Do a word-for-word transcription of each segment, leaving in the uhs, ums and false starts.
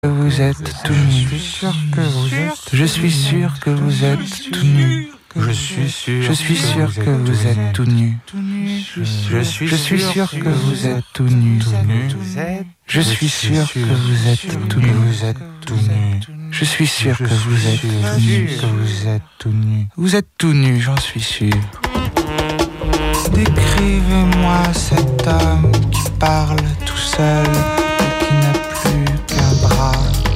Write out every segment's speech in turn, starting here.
Vous êtes tout nu. Je suis sûr que vous êtes. Je suis sûr que vous êtes tout nu. Je suis sûr. Je suis sûr que vous êtes tout nu. Je suis. Je suis sûr que vous êtes tout nu. Je suis sûr que vous êtes tout nu. Vous êtes tout nu. Je suis sûr que vous êtes tout nu. Que vous êtes tout nu. Vous êtes tout nu, j'en suis sûr. Décrivez-moi cet homme qui parle tout seul et qui n'a plus qu'un bras.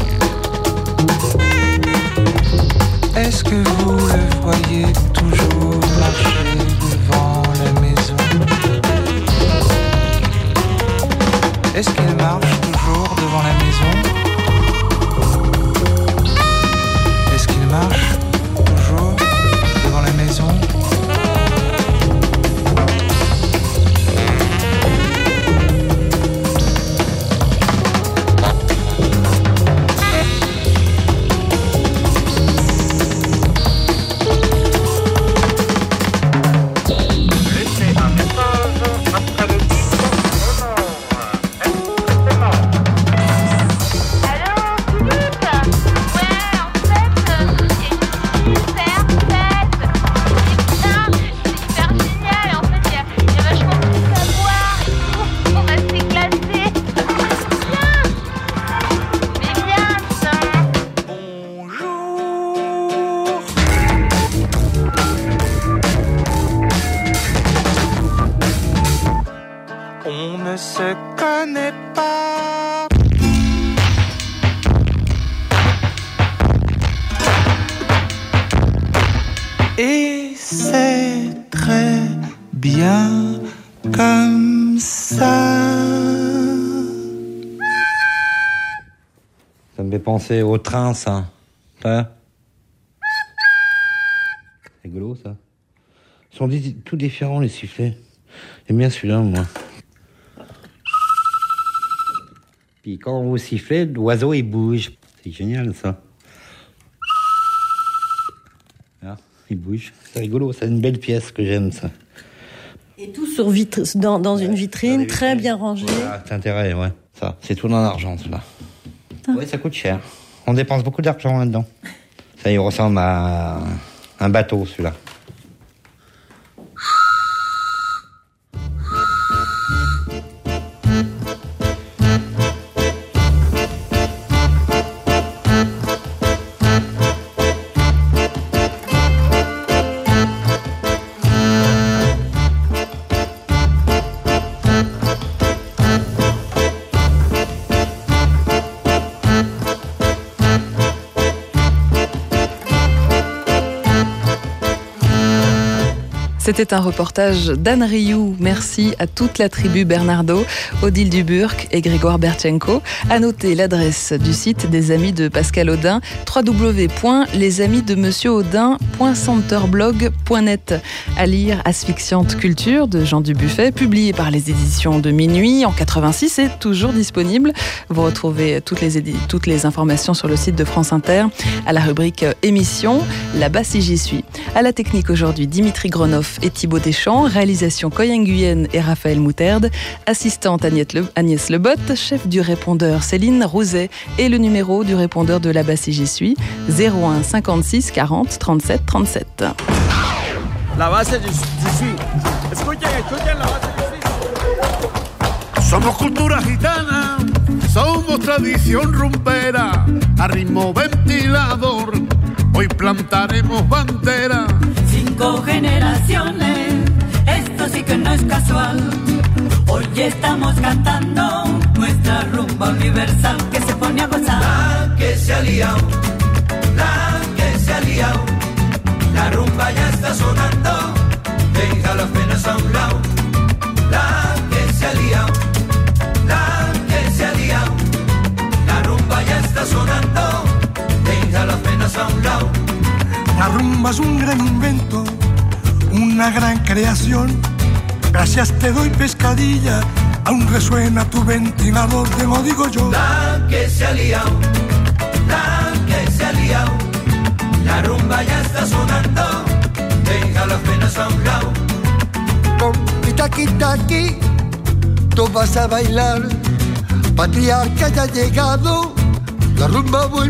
Est-ce que vous le voyez toujours marcher devant la maison? Est-ce qu'il marche toujours devant la maison? Est-ce qu'il marche toujours devant la maison? Penser au train, ça. Hein? C'est rigolo, ça. Ils sont di- tout différents, les sifflets. J'aime bien celui-là, moi. Puis quand vous sifflez, l'oiseau, il bouge. C'est génial, ça. Ah, il bouge. C'est rigolo, c'est une belle pièce que j'aime, ça. Et tout sur vitre- dans, dans une vitrine, dans très bien rangée. Voilà, c'est intérêt, ouais. Ça, c'est tout dans l'argent, cela. Oui, ça coûte cher. On dépense beaucoup d'argent là-dedans. Ça, il ressemble à un bateau, celui-là. C'était un reportage d'Anne Rioux. Merci à toute la tribu Bernardo, Odile Duburc et Grégoire Bertchenko. À noter l'adresse du site des Amis de Pascal Audin, w w w point les amis de monsieur audin point centerblog point net. À lire Asphyxiante culture de Jean Dubuffet, publié par les éditions de Minuit en quatre-vingt-six, est toujours disponible. Vous retrouvez toutes les, édi- toutes les informations sur le site de France Inter, à la rubrique émission, là-bas si j'y suis. À la technique aujourd'hui, Dimitri Gronoff et Thibaut Deschamps, réalisation Coyen Guyenne et Raphaël Mouterde, assistante Agnès, Le, Agnès Lebotte, chef du répondeur Céline Rouzet et le numéro du répondeur de là-bas si j'y suis, zéro un cinquante-six quarante trente-sept trente-sept. La base j'y suis. Escuchen, escuchen la base j'y suis. Somos cultura gitana, somos tradición rumbera, a ritmo ventilador, hoy plantaremos bandera. Cinco generaciones, esto sí que no es casual. Hoy estamos cantando nuestra rumba universal que se pone a gozar. La que se ha liado, la que se ha liado, la rumba ya está sonando, deja las penas a un lado. La que se ha liado, la que se ha liado, la rumba ya está sonando, deja las penas a un lado. La rumba es un gran invento, una gran creación. Gracias te doy pescadilla, aún resuena tu ventilador, te lo digo yo. La que se ha liado, la que se ha liado, la rumba ya está sonando, deja las penas a un lado. Con taqui taqui, tú vas a bailar, patriarca ya ha llegado, la rumba vuelve